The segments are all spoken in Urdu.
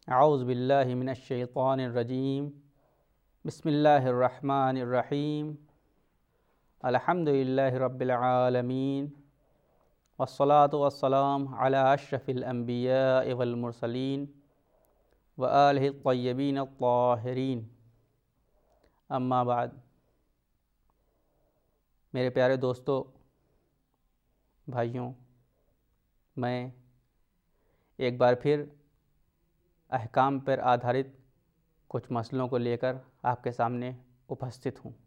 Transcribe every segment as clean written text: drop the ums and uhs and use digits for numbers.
اعوذ باللہ من الشیطان الرجیم بسم اللہ الرحمن الرحیم الحمد للہ رب العالمین والصلاة والسلام علی اشرف الانبیاء والمرسلین وآلہ الطیبین الطاہرین اما بعد۔ میرے پیارے دوستو، بھائیوں، میں ایک بار پھر احکام پر آدھارت کچھ مسئلوں کو لے کر آپ کے سامنے اپستھت ہوں۔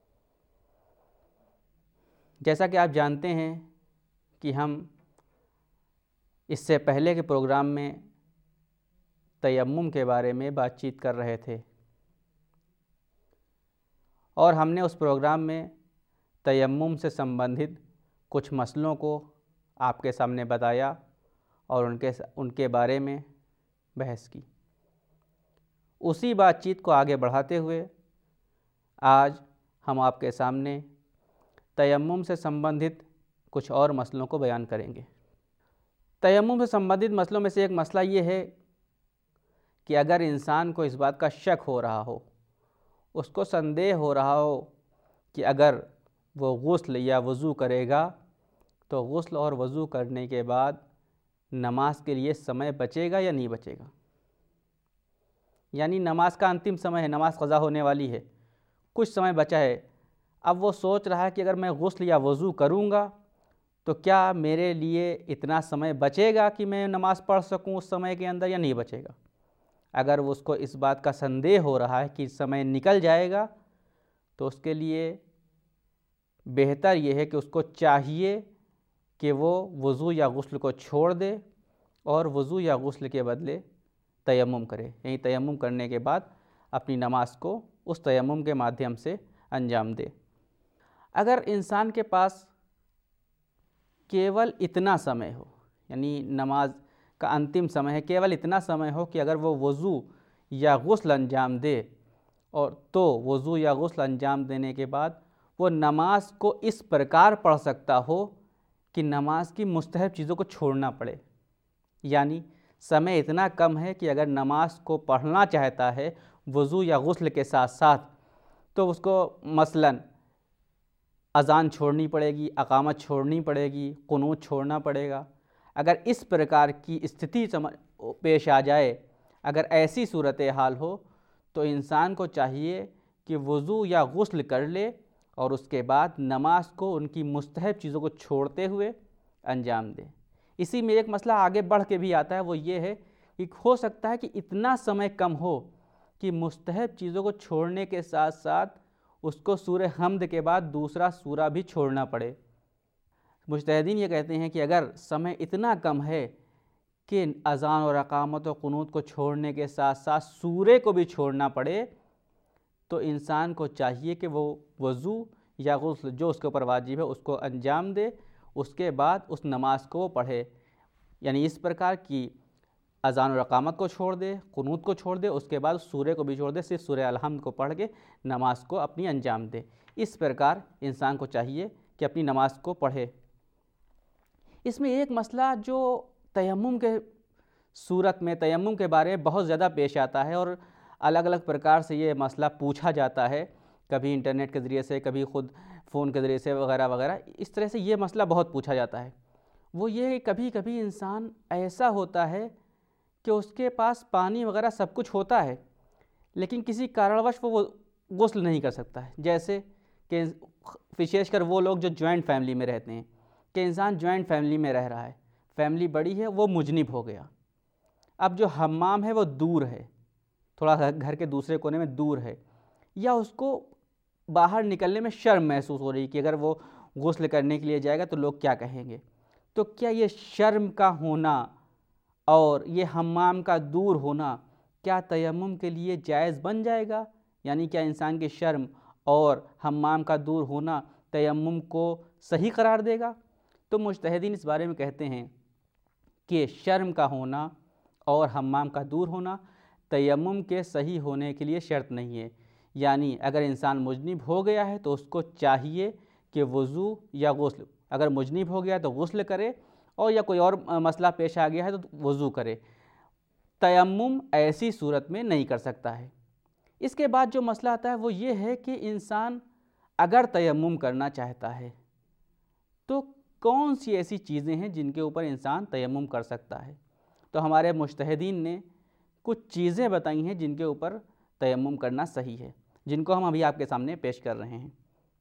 جیسا کہ آپ جانتے ہیں کہ ہم اس سے پہلے کے پروگرام میں تیمم کے بارے میں بات چیت کر رہے تھے، اور ہم نے اس پروگرام میں تیمم سے سمبندھت کچھ مسئلوں کو آپ کے سامنے بتایا اور ان کے بارے میں بحث کی۔ اسی بات چیت کو آگے بڑھاتے ہوئے آج ہم آپ کے سامنے تیمم سے سمبندھت کچھ اور مسئلوں کو بیان کریں گے۔ تیمم سے سمبندھت مسئلوں میں سے ایک مسئلہ یہ ہے کہ اگر انسان کو اس بات کا شک ہو رہا ہو، اس کو سندیہ ہو رہا ہو کہ اگر وہ غسل یا وضو کرے گا تو غسل اور وضو کرنے کے بعد نماز کے لیے سمے بچے گا یا نہیں بچے گا، یعنی نماز کا انتم سمے ہے، نماز قضا ہونے والی ہے، کچھ سمے بچا ہے۔ اب وہ سوچ رہا ہے کہ اگر میں غسل یا وضو کروں گا تو کیا میرے لیے اتنا سمے بچے گا کہ میں نماز پڑھ سکوں اس سمے کے اندر یا نہیں بچے گا۔ اگر اس کو اس بات کا سندیہ ہو رہا ہے کہ سمے نکل جائے گا تو اس کے لیے بہتر یہ ہے کہ اس کو چاہیے کہ وہ وضو یا غسل کو چھوڑ دے اور وضو یا غسل کے بدلے تیمم کرے، یعنی تیمم کرنے کے بعد اپنی نماز کو اس تیمم کے مادھیم سے انجام دے۔ اگر انسان کے پاس کیول اتنا سمے ہو، یعنی نماز کا انتم سمے ہے، کیول اتنا سمے ہو کہ اگر وہ وضو یا غسل انجام دے اور تو وضو یا غسل انجام دینے کے بعد وہ نماز کو اس پرکار پڑھ سکتا ہو کہ نماز کی مستحب چیزوں کو چھوڑنا پڑے، یعنی سمے اتنا کم ہے کہ اگر نماز کو پڑھنا چاہتا ہے وضو یا غسل کے ساتھ ساتھ تو اس کو مثلاً اذان چھوڑنی پڑے گی، اقامت چھوڑنی پڑے گی، قنوت چھوڑنا پڑے گا۔ اگر اس پرکار کی استھتی پیش آ جائے، اگر ایسی صورتحال ہو تو انسان کو چاہیے کہ وضو یا غسل کر لے اور اس کے بعد نماز کو ان کی مستحب چیزوں کو چھوڑتے ہوئے انجام دے۔ اسی میں ایک مسئلہ آگے بڑھ کے بھی آتا ہے، وہ یہ ہے کہ ہو سکتا ہے کہ اتنا سمے کم ہو کہ مستحب چیزوں کو چھوڑنے کے ساتھ ساتھ اس کو سورہ حمد کے بعد دوسرا سورہ بھی چھوڑنا پڑے۔ مجتہدین یہ کہتے ہیں کہ اگر سمے اتنا کم ہے کہ اذان اور اقامت و قنوت کو چھوڑنے کے ساتھ ساتھ سورے کو بھی چھوڑنا پڑے تو انسان کو چاہیے کہ وہ وضو یا غسل جو اس کے اوپر واجب ہے اس کو انجام دے، اس کے بعد اس نماز کو وہ پڑھے، یعنی اس پرکار کی اذان اور اقامت کو چھوڑ دے، قنوت کو چھوڑ دے، اس کے بعد سورے کو بھی چھوڑ دے، صرف سورہ الحمد کو پڑھ کے نماز کو اپنی انجام دے۔ اس پرکار انسان کو چاہیے کہ اپنی نماز کو پڑھے۔ اس میں ایک مسئلہ جو تیمم کے صورت میں تیمم کے بارے میں بہت زیادہ پیش آتا ہے اور الگ الگ پرکار سے یہ مسئلہ پوچھا جاتا ہے، کبھی انٹرنیٹ کے ذریعے سے، کبھی خود فون کے ذریعے سے وغیرہ وغیرہ، اس طرح سے یہ مسئلہ بہت پوچھا جاتا ہے۔ وہ یہ ہے کہ کبھی کبھی انسان ایسا ہوتا ہے کہ اس کے پاس پانی وغیرہ سب کچھ ہوتا ہے لیکن کسی کارنوش وہ غسل نہیں کر سکتا ہے، جیسے کہ وشیش کر وہ لوگ جو جوائنٹ فیملی میں رہتے ہیں، کہ انسان جوائنٹ فیملی میں رہ رہا ہے، فیملی بڑی ہے، وہ مجنب ہو گیا، اب جو حمام ہے وہ دور ہے، تھوڑا گھر کے دوسرے کونے میں دور ہے، یا اس کو باہر نکلنے میں شرم محسوس ہو رہی کہ اگر وہ غسل کرنے کے لیے جائے گا تو لوگ کیا کہیں گے، تو کیا یہ شرم کا ہونا اور یہ حمام کا دور ہونا کیا تیمم کے لیے جائز بن جائے گا؟ یعنی کیا انسان کی شرم اور حمام کا دور ہونا تیمم کو صحیح قرار دے گا؟ تو مجتہدین اس بارے میں کہتے ہیں کہ شرم کا ہونا اور حمام کا دور ہونا تیمم کے صحیح ہونے کے لیے شرط نہیں ہے، یعنی اگر انسان مجنب ہو گیا ہے تو اس کو چاہیے کہ وضو یا غسل، اگر مجنب ہو گیا تو غسل کرے اور یا کوئی اور مسئلہ پیش آ گیا ہے تو وضو کرے، تیمم ایسی صورت میں نہیں کر سکتا ہے۔ اس کے بعد جو مسئلہ آتا ہے وہ یہ ہے کہ انسان اگر تیمم کرنا چاہتا ہے تو کون سی ایسی چیزیں ہیں جن کے اوپر انسان تیمم کر سکتا ہے؟ تو ہمارے مجتہدین نے کچھ چیزیں بتائی ہیں جن کے اوپر تیمم کرنا صحیح ہے، جن کو ہم ابھی آپ کے سامنے پیش کر رہے ہیں۔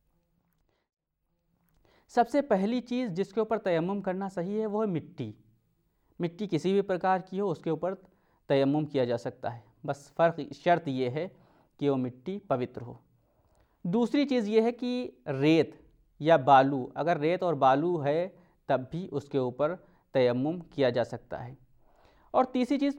سب سے پہلی چیز جس کے اوپر تیمم کرنا صحیح ہے وہ ہے مٹی۔ مٹی کسی بھی پرکار کی ہو اس کے اوپر تیمم کیا جا سکتا ہے، بس شرط یہ ہے کہ وہ مٹی پوتر ہو۔ دوسری چیز یہ ہے کہ ریت یا بالو، اگر ریت اور بالو ہے تب بھی اس کے اوپر تیمم کیا جا سکتا ہے۔ اور تیسری چیز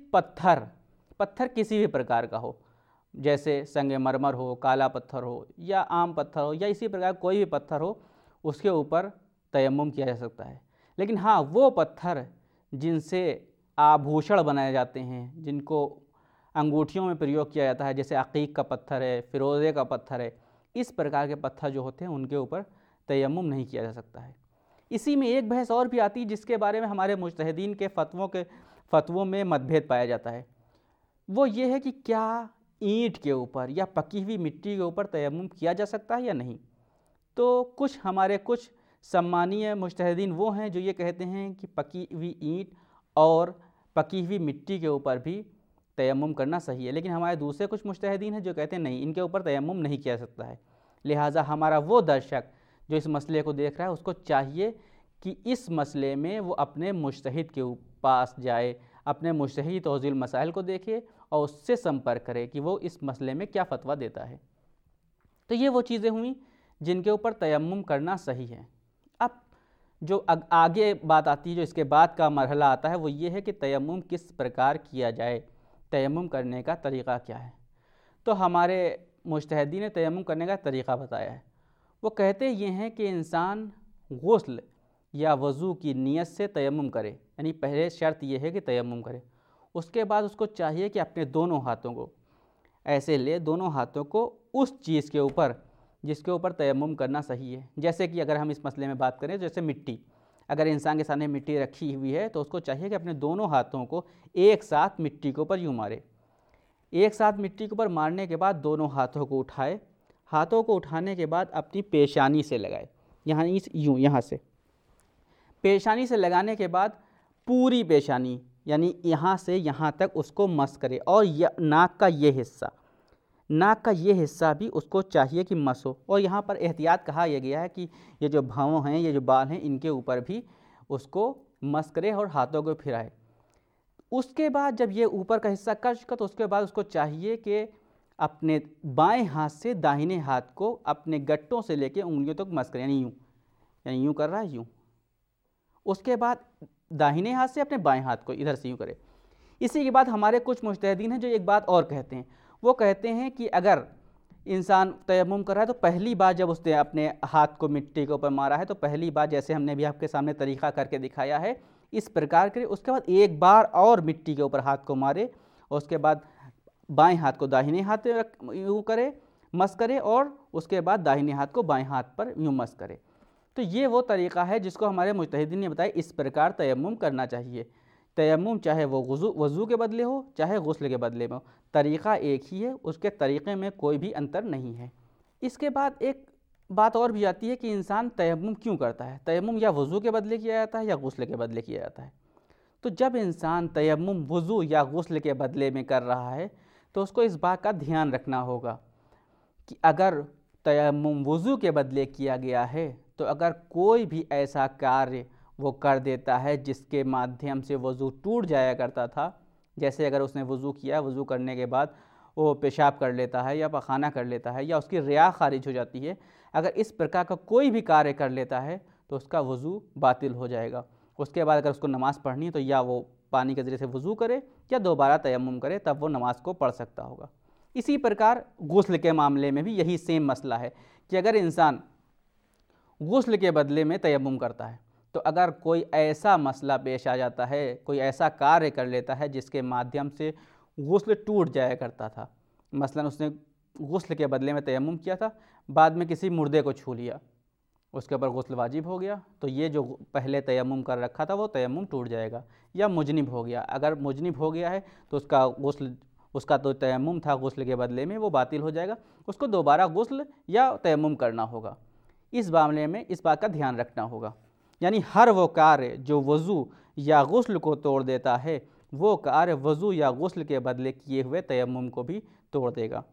پتھر کسی بھی پرکار کا ہو، جیسے سنگ مرمر ہو، کالا پتھر ہو یا عام پتھر ہو یا اسی پرکار کوئی بھی پتھر ہو، اس کے اوپر تیمم کیا جا سکتا ہے۔ لیکن ہاں وہ پتھر جن سے آبھوشڑ بنائے جاتے ہیں، جن کو انگوٹھیوں میں پریوگ کیا جاتا ہے، جیسے عقیق کا پتھر ہے، فیروزے کا پتھر ہے، اس پرکار کے پتھر جو ہوتے ہیں ان کے اوپر تیمم نہیں کیا جا سکتا ہے۔ اسی میں ایک بحث اور بھی آتی ہے جس کے بارے میں ہمارے مجتہدین کے فتووں میں متبھید پایا جاتا ہے، وہ یہ ہے کہ کیا اینٹ کے اوپر یا پکی ہوئی مٹی کے اوپر تیمم کیا جا سکتا ہے یا نہیں؟ تو ہمارے کچھ سمانیہ مجتہدین وہ ہیں جو یہ کہتے ہیں کہ پکی ہوئی اینٹ اور پکی ہوئی مٹی کے اوپر بھی تیمم کرنا صحیح ہے، لیکن ہمارے دوسرے کچھ مجتہدین ہیں جو کہتے ہیں نہیں، ان کے اوپر تیمم نہیں کیا سکتا ہے۔ لہٰذا ہمارا وہ درشک جو اس مسئلے کو دیکھ رہا ہے اس کو چاہیے کہ اس مسئلے میں وہ اپنے مجتہد کے پاس جائے، اپنے مجتہدی توضیح المسائل کو دیکھے اور اس سے سمپرک کرے کہ وہ اس مسئلے میں کیا فتویٰ دیتا ہے۔ تو یہ وہ چیزیں ہوئیں جن کے اوپر تیمم کرنا صحیح ہے۔ اب جو آگے بات آتی ہے، جو اس کے بعد کا مرحلہ آتا ہے، وہ یہ ہے کہ تیمم کس پرکار کیا جائے، تیمم کرنے کا طریقہ کیا ہے۔ تو ہمارے مجتہدین نے تیمم کرنے کا طریقہ بتایا ہے۔ وہ کہتے یہ ہیں کہ انسان غسل یا وضو کی نیت سے تیمم کرے، یعنی پہلے شرط یہ ہے کہ تیمم کرے، اس کے بعد اس کو چاہیے کہ اپنے دونوں ہاتھوں کو ایسے لے، دونوں ہاتھوں کو اس چیز کے اوپر جس کے اوپر تیمم کرنا صحیح ہے۔ جیسے کہ اگر ہم اس مسئلے میں بات کریں، جیسے مٹی، اگر انسان کے سامنے مٹی رکھی ہوئی ہے تو اس کو چاہیے کہ اپنے دونوں ہاتھوں کو ایک ساتھ مٹی کے اوپر یوں مارے، ایک ساتھ مٹی کے اوپر مارنے کے بعد دونوں ہاتھوں کو اٹھائے، ہاتھوں کو اٹھانے کے بعد اپنی پیشانی سے لگائے، یہاں سے پیشانی سے لگانے کے بعد پوری پیشانی یعنی یہاں سے یہاں تک اس کو مس کرے، اور ناک کا یہ حصہ بھی اس کو چاہیے کہ مس ہو۔ اور یہاں پر احتیاط کہا یہ گیا ہے کہ یہ جو بھاؤں ہیں، یہ جو بال ہیں، ان کے اوپر بھی اس کو مس کرے اور ہاتھوں کو پھرائے۔ اس کے بعد جب یہ اوپر کا حصہ کر چکا تو اس کے بعد اس کو چاہیے کہ اپنے بائیں ہاتھ سے داہنے ہاتھ کو اپنے گٹوں سے لے کے انگلیوں تک مس کرے، یعنی یوں کر رہا ہے، یوں۔ اس کے بعد داہنے ہاتھ سے اپنے بائیں ہاتھ کو ادھر سے یوں کرے۔ اسی کے بعد ہمارے کچھ مجتہدین ہیں جو ایک بات اور کہتے ہیں، وہ کہتے ہیں کہ اگر انسان تیمم کر رہا ہے تو پہلی بار جب اس نے اپنے ہاتھ کو مٹی کے اوپر مارا ہے تو پہلی بار جیسے ہم نے بھی آپ کے سامنے طریقہ کر کے دکھایا ہے اس پرکار کرے، اس کے بعد ایک بار اور مٹی کے اوپر ہاتھ کو مارے اور اس کے بعد بائیں ہاتھ کو داہنے ہاتھ یوں کرے، مس کرے، اور اس کے بعد داہنے ہاتھ کو بائیں ہاتھ پر یوں مس کرے۔ تو یہ وہ طریقہ ہے جس کو ہمارے مجتہدین نے بتایا اس پرکار تیمم کرنا چاہیے۔ تیمم چاہے وہ وضو کے بدلے ہو چاہے غسل کے بدلے میں ہو، طریقہ ایک ہی ہے، اس کے طریقے میں کوئی بھی انتر نہیں ہے۔ اس کے بعد ایک بات اور بھی آتی ہے کہ انسان تیمم کیوں کرتا ہے؟ تیمم یا وضو کے بدلے کیا جاتا ہے یا غسل کے بدلے کیا جاتا ہے؟ تو جب انسان تیمم وضو یا غسل کے بدلے میں کر رہا ہے تو اس کو اس بات کا دھیان رکھنا ہوگا کہ اگر تیمم وضو کے بدلے کیا گیا ہے تو اگر کوئی بھی ایسا کاریہ وہ کر دیتا ہے جس کے مادھیم سے وضو ٹوٹ جایا کرتا تھا، جیسے اگر اس نے وضو کیا، وضو کرنے کے بعد وہ پیشاب کر لیتا ہے یا پخانہ کر لیتا ہے یا اس کی ریا خارج ہو جاتی ہے، اگر اس پرکار کا کوئی بھی کاریہ کر لیتا ہے تو اس کا وضو باطل ہو جائے گا۔ اس کے بعد اگر اس کو نماز پڑھنی ہے تو یا وہ پانی کے ذریعے سے وضو کرے یا دوبارہ تیمم کرے، تب وہ نماز کو پڑھ سکتا ہوگا۔ اسی پرکار غسل کے معاملے میں بھی یہی سیم مسئلہ ہے کہ اگر انسان غسل کے بدلے میں تیمم کرتا ہے تو اگر کوئی ایسا مسئلہ پیش آ جاتا ہے، کوئی ایسا کاریہ کر لیتا ہے جس کے مادھیم سے غسل ٹوٹ جایا کرتا تھا، مثلا اس نے غسل کے بدلے میں تیمم کیا تھا، بعد میں کسی مردے کو چھو لیا اس کے اوپر غسل واجب ہو گیا تو یہ جو پہلے تیمم کر رکھا تھا وہ تیمم ٹوٹ جائے گا. یا مجنب ہو گیا، اگر مجنب ہو گیا ہے تو اس کا تو تیمم تھا غسل کے بدلے میں وہ باطل ہو جائے گا، اس کو دوبارہ غسل یا تیمم کرنا ہوگا. اس معاملے میں اس بات کا دھیان رکھنا ہوگا. یعنی ہر وہ کار جو وضو یا غسل کو توڑ دیتا ہے وہ کار وضو یا غسل کے بدلے کیے ہوئے تیمم کو بھی توڑ دے گا.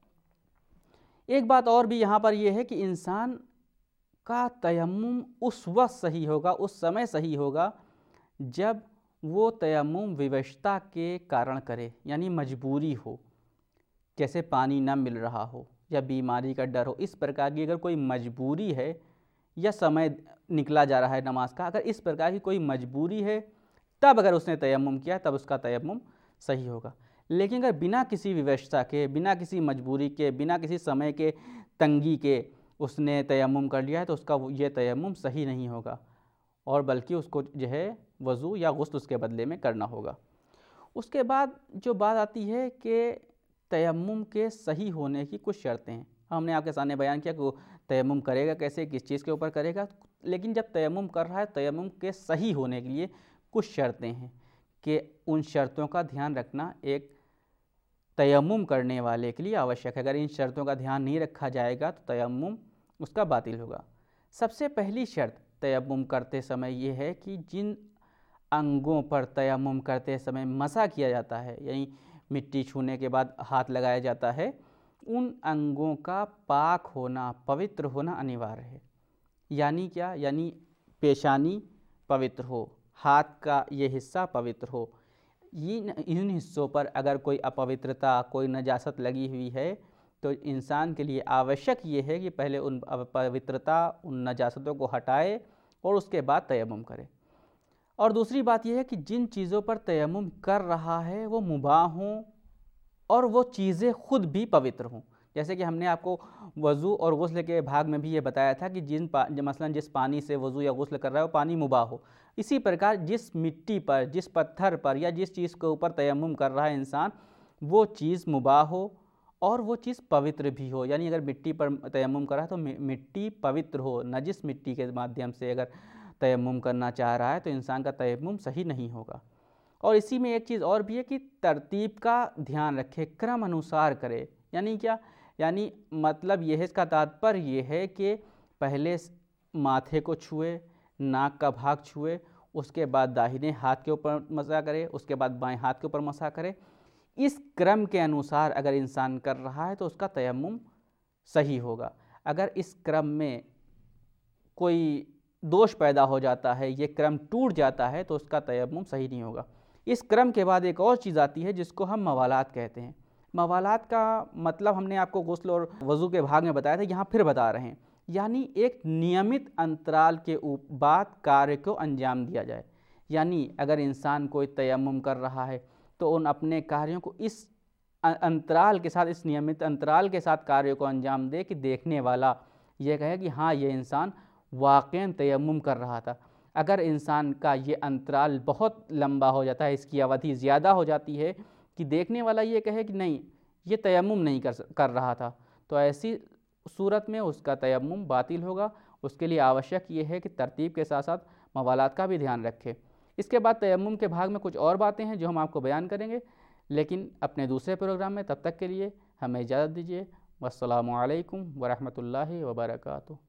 ایک بات اور بھی یہاں پر یہ ہے کہ انسان کا تیمم اس وقت صحیح ہوگا، اس سمے صحیح ہوگا جب وہ تیمم ووشتا کے کارن کرے، یعنی مجبوری ہو، جیسے پانی نہ مل رہا ہو یا بیماری کا ڈر ہو. اس پرکار کی اگر کوئی مجبوری ہے یا سمے نکلا جا رہا ہے نماز کا، اگر اس پرکار کی کوئی مجبوری ہے تب اگر اس نے تیمم کیا تب اس کا تیمم صحیح ہوگا. لیکن اگر بنا کسی ووشتا کے، بنا کسی مجبوری کے، بنا کسی سمے کے تنگی کے اس نے تیمم کر لیا ہے تو اس کا یہ تیمم صحیح نہیں ہوگا، اور بلکہ اس کو جو ہے وضو یا غسل اس کے بدلے میں کرنا ہوگا. اس کے بعد جو بات آتی ہے کہ تیمم کے صحیح ہونے کی کچھ شرطیں ہیں. ہم نے آپ کے سامنے بیان کیا کہ وہ تیمم کرے گا کیسے، کس چیز کے اوپر کرے گا، لیکن جب تیمم کر رہا ہے تیمم کے صحیح ہونے کے لیے کچھ شرطیں ہیں کہ ان شرطوں کا دھیان رکھنا ایک تیمم کرنے والے کے لیے آوشک ہے. اگر ان شرطوں کا دھیان نہیں رکھا جائے گا تو تیمم اس کا باطل ہوگا. سب سے پہلی شرط تیمم کرتے سمے یہ ہے کہ جن انگوں پر تیمم کرتے سمے مسح کیا جاتا ہے، یعنی مٹی چھونے کے بعد ہاتھ لگایا جاتا ہے، ان انگوں کا پاک ہونا، پوتر ہونا انیوار ہے. یعنی کیا؟ یعنی پیشانی پوتر ہو، ہاتھ کا یہ حصہ پوتر ہو. ان حصوں پر اگر کوئی اپوترتا، کوئی نجاست لگی ہوئی ہے تو انسان کے لیے آوشک یہ ہے کہ پہلے ان پوترتا، ان نجاستوں کو ہٹائے اور اس کے بعد تیمم کرے. اور دوسری بات یہ ہے کہ جن چیزوں پر تیمم کر رہا ہے وہ مباح ہوں اور وہ چیزیں خود بھی پوتر ہوں. جیسے کہ ہم نے آپ کو وضو اور غسل کے بھاگ میں بھی یہ بتایا تھا کہ مثلا جس پانی سے وضو یا غسل کر رہا ہے وہ پانی مباح ہو. اسی پرکار جس مٹی پر، جس پتھر پر یا جس چیز کے اوپر تیمم کر رہا ہے انسان وہ چیز مباح ہو اور وہ چیز پوتر بھی ہو. یعنی اگر مٹی پر تیمم کر رہا ہے تو مٹی پوتر ہو، نجس مٹی کے مادھیم سے اگر تیمم کرنا چاہ رہا ہے تو انسان کا تیمم صحیح نہیں ہوگا. اور اسی میں ایک چیز اور بھی ہے کہ ترتیب کا دھیان رکھے، کرم انوسار کرے. یعنی کیا؟ یعنی مطلب یہ ہے، اس کا تاتپر یہ ہے کہ پہلے ماتھے کو چھوئے، ناک کا بھاگ چھوئے، اس کے بعد داہنے ہاتھ کے اوپر مسح کرے، اس کے بعد بائیں ہاتھ کے اوپر مسح کرے. اس کرم کے انوسار اگر انسان کر رہا ہے تو اس کا تیمم صحیح ہوگا. اگر اس کرم میں کوئی دوش پیدا ہو جاتا ہے، یہ کرم ٹوٹ جاتا ہے تو اس کا تیمم صحیح نہیں ہوگا. اس کرم کے بعد ایک اور چیز آتی ہے جس کو ہم موالات کہتے ہیں. موالات کا مطلب ہم نے آپ کو غسل اور وضو کے بھاگ میں بتایا تھا، یہاں پھر بتا رہے ہیں. یعنی ایک نیمت انترال کے بعد کاریہ کو انجام دیا جائے. یعنی اگر انسان کوئی تیمم کر رہا ہے تو ان اپنے کاریوں کو اس انترال کے ساتھ، اس نیمت انترال کے ساتھ کاریہ کو انجام دے کہ دیکھنے والا یہ کہے کہ ہاں یہ انسان واقعاً تیمم کر رہا تھا. اگر انسان کا یہ انترال بہت لمبا ہو جاتا ہے، اس کی اودھی زیادہ ہو جاتی ہے کہ دیکھنے والا یہ کہے کہ نہیں یہ تیمم نہیں کر رہا تھا، تو ایسی صورت میں اس کا تیمم باطل ہوگا. اس کے لیے آوشک یہ ہے کہ ترتیب کے ساتھ ساتھ موالات کا بھی دھیان رکھے. اس کے بعد تیمم کے بھاگ میں کچھ اور باتیں ہیں جو ہم آپ کو بیان کریں گے، لیکن اپنے دوسرے پروگرام میں. تب تک کے لیے ہمیں اجازت دیجیے. والسلام علیکم ورحمۃ اللہ وبرکاتہ.